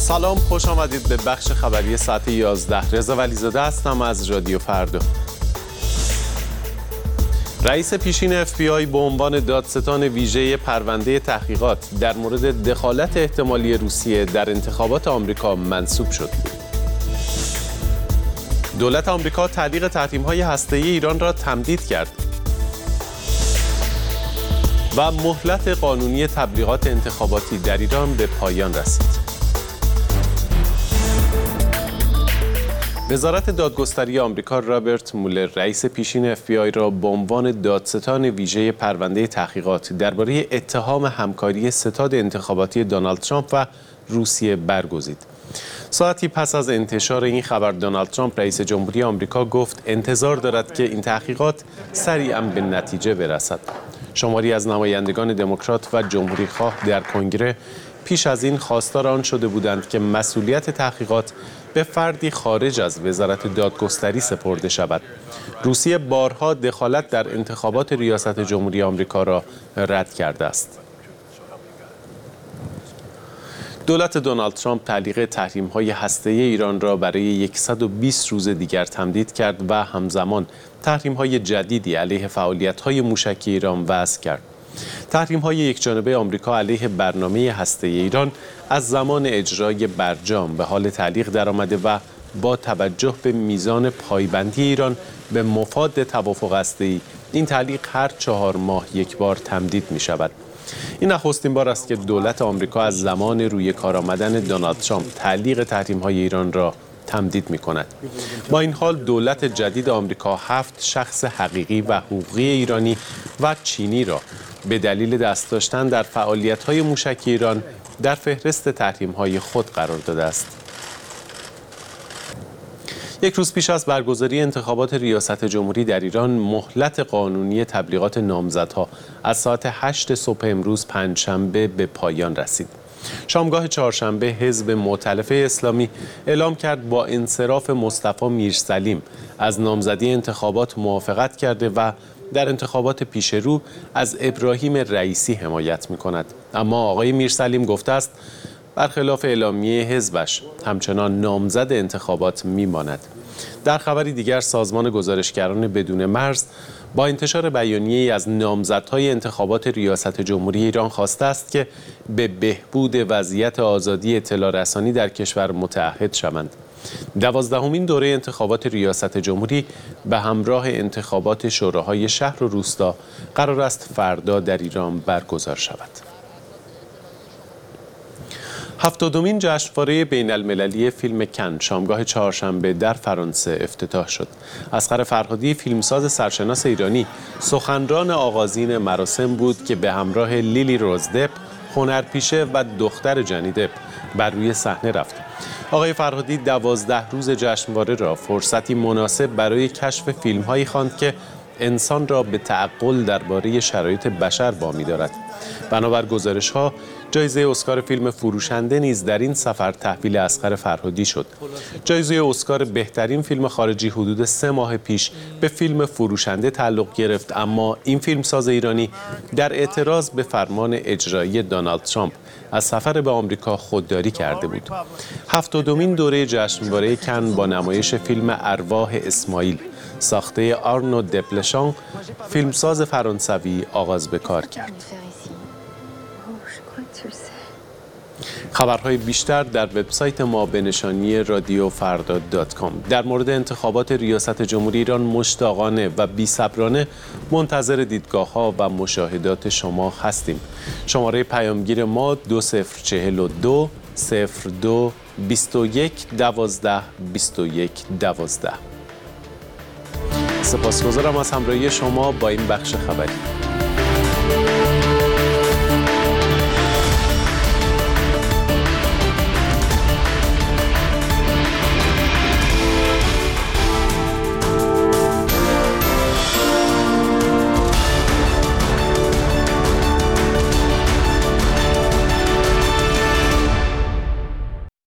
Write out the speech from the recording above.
سلام، خوش آمدید به بخش خبری ساعت 11. رضا ولیزاده هستم از رادیو فردا. رئیس پیشین FBI به عنوان دادستان ویژه پرونده تحقیقات در مورد دخالت احتمالی روسیه در انتخابات آمریکا منصوب شد. دولت آمریکا تعلیق تحریم‌های هسته‌ای ایران را تمدید کرد و مهلت قانونی تبلیغات انتخاباتی در ایران به پایان رسید. وزارت دادگستری آمریکا رابرت مولر رئیس پیشین FBI را به عنوان دادستان ویژه پرونده تحقیقات درباره اتهام همکاری ستاد انتخاباتی دونالد ترامپ و روسیه برگزید. ساعتی پس از انتشار این خبر دونالد ترامپ رئیس جمهوری آمریکا گفت انتظار دارد که این تحقیقات سریعاً به نتیجه برسد. شماری از نمایندگان دموکرات و جمهوری‌خواه در کنگره پیش از این خواستار آن شده بودند که مسئولیت تحقیقات به فردی خارج از وزارت دادگستری سپرده شود. روسیه بارها دخالت در انتخابات ریاست جمهوری آمریکا را رد کرده است. دولت دونالد ترامپ تعلیق تحریم‌های هسته‌ای ایران را برای 120 روز دیگر تمدید کرد و همزمان تحریم‌های جدیدی علیه فعالیت‌های موشکی ایران وضع کرد. تحریم‌های یکجانبه آمریکا علیه برنامه هسته‌ای ایران از زمان اجرای برجام به حال تعلیق درآمده و با توجه به میزان پایبندی ایران به مفاد توافق هسته‌ای این تعلیق هر 4 ماه یک بار تمدید می‌شود. این نخستین بار است که دولت آمریکا از زمان روی کار آمدن دونالد ترامپ تعلیق تحریم‌های ایران را تمدید می‌کند. با این حال دولت جدید آمریکا 7 شخص حقیقی و حقوقی ایرانی و چینی را به دلیل دست داشتن در فعالیت‌های موشکی ایران در فهرست تحریم‌های خود قرار داده است. یک روز پیش از برگزاری انتخابات ریاست جمهوری در ایران مهلت قانونی تبلیغات نامزدها از ساعت 8 صبح امروز پنجشنبه به پایان رسید. شامگاه چهارشنبه حزب مؤتلفه اسلامی اعلام کرد با انصراف مصطفی میرسلیم از نامزدی انتخابات موافقت کرده و در انتخابات پیش رو از ابراهیم رئیسی حمایت می‌کند. اما آقای میرسلیم گفته است برخلاف اعلامیه حزبش همچنان نامزد انتخابات میماند. در خبری دیگر سازمان گزارشگران بدون مرز با انتشار بیانیه‌ای از نامزدهای انتخابات ریاست جمهوری ایران خواسته است که به بهبود وضعیت آزادی اطلاع رسانی در کشور متعهد شوند. 12مین دوره انتخابات ریاست جمهوری به همراه انتخابات شوراهای شهر و روستا قرار است فردا در ایران برگزار شود. 70مین جشنواره بین المللی فیلم کن شامگاه چهارشنبه در فرانسه افتتاح شد. اصغر فرهادی فیلمساز سرشناس ایرانی سخنران آغازین مراسم بود که به همراه لیلی روز دپ هنرپیشه و دختر جانی دپ بر روی صحنه رفت. آقای فرهادی 12 روز جشنواره را فرصتی مناسب برای کشف فیلم‌هایی خواند که انسان را به تعقل درباره شرایط بشر وامی دارد. بنابر گزارش‌ها جایزه اسکار فیلم فروشنده نیز در این سفر تحویل اصغر فرهادی شد. جایزه اسکار بهترین فیلم خارجی حدود 3 ماه پیش به فیلم فروشنده تعلق گرفت، اما این فیلمساز ایرانی در اعتراض به فرمان اجرایی دونالد ترامپ از سفر به آمریکا خودداری کرده بود. 70مین دوره جشنواره کن با نمایش فیلم ارواح اسماعیل ساخته آرنو دپلشان فیلمساز فرانسوی آغاز به کار کرد. خبرهای بیشتر در وبسایت ما به نشانی radiofrda.com. در مورد انتخابات ریاست جمهوری ایران مشتاقانه و بی‌صبرانه منتظر دیدگاه‌ها و مشاهدات شما هستیم. شماره پیامگیر ما 2042 02 21 12 21 12. سپاسگزارم از همراهی شما با این بخش خبری.